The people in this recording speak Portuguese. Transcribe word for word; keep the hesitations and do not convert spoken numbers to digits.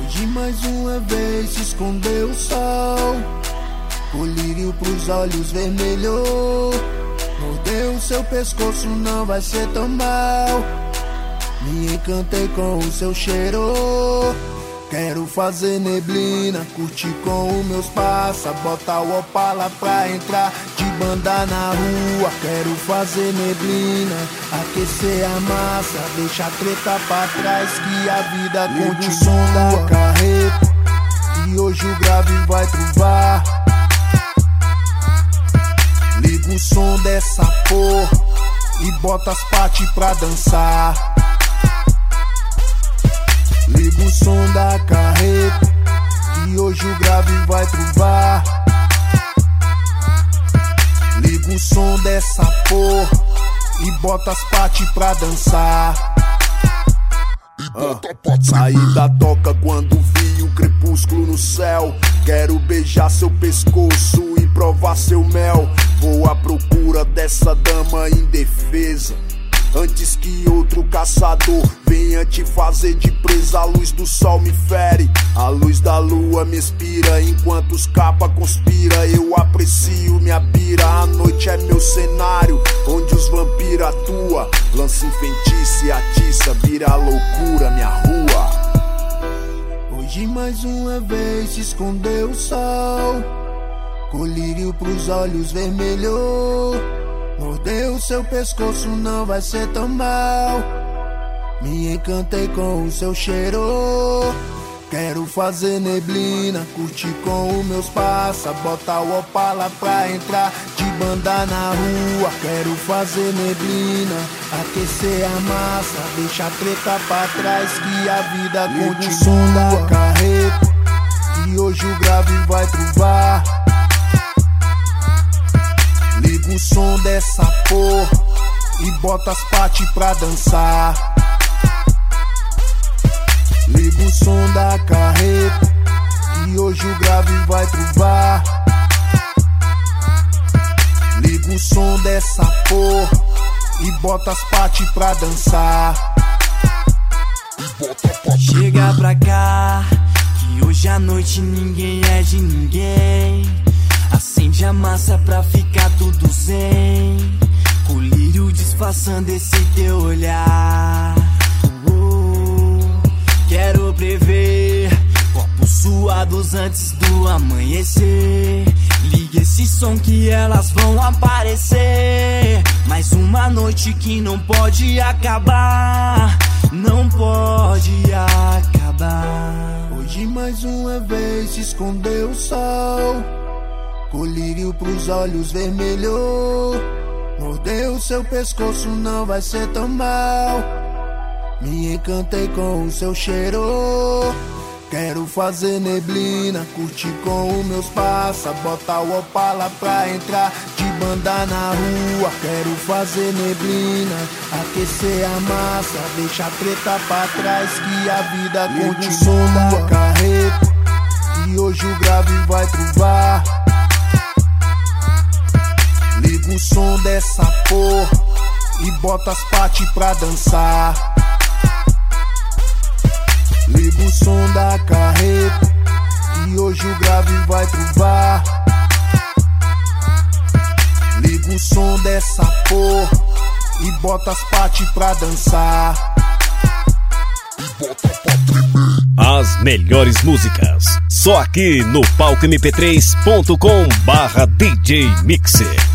Hoje mais uma vez se escondeu o sol, colírio pros olhos vermelhou. Mordeu o seu pescoço, não vai ser tão mal. Me encantei com o seu cheiro. Quero fazer neblina, curtir com os meus passa, botar o Opala pra entrar de banda na rua. Quero fazer neblina, aquecer a massa, deixar treta pra trás que a vida continua. Liga o som da carreta, e hoje o grave vai truvar. Liga o som dessa porra e bota as partes pra dançar. Liga o som da carreta, e hoje o grave vai truvar. Liga o som dessa porra e bota as partes pra dançar. Ah, saí da toca quando vi o crepúsculo no céu. Quero beijar seu pescoço e provar seu mel. Vou à procura dessa dama indefesa, antes que outro caçador venha te fazer de presa. A luz do sol me fere, a luz da lua me inspira. Enquanto os capa conspira, eu aprecio minha bira. A noite é meu cenário, onde os vampiros atua. Lança enfeitice e atiça, vira a loucura minha rua. Hoje mais uma vez se escondeu o sol, colírio pros olhos vermelhou. Mordeu o seu pescoço, não vai ser tão mal. Me encantei com o seu cheiro. Quero fazer neblina, curtir com os meus passa, botar o Opala pra entrar de banda na rua. Quero fazer neblina, aquecer a massa, deixar treta pra trás que a vida continua. Liga o som da carreta, e hoje o grave vai truvar. Liga o som dessa porra e bota as partes pra dançar. Liga o som da carreta, e hoje o grave vai truvar. Liga o som dessa porra e bota as partes pra dançar. Chega pra cá, que hoje à noite ninguém é de ninguém. Acende a massa pra ficar tudo zen. Colírio disfarçando esse teu olhar. Oh, quero prever copos suados antes do amanhecer. Liga esse som que elas vão aparecer. Mais uma noite que não pode acabar. Não pode acabar. Hoje mais uma vez se escondeu o sol, colírio pros olhos vermelhou. Mordeu o seu pescoço, não vai ser tão mal. Me encantei com o seu cheiro. Quero fazer neblina, curtir com os meus passa, botar o Opala pra entrar de banda na rua. Quero fazer neblina, aquecer a massa, deixar treta pra trás que a vida continua. Liga o som da carreta, e hoje o grave vai truvar. Liga o som dessa porra e bota as partes pra dançar. Liga o som da carreta, e hoje o grave vai truvar. Liga o som dessa porra e bota as partes pra dançar. As melhores músicas, só aqui no palco m p três ponto com barra D J Mixer.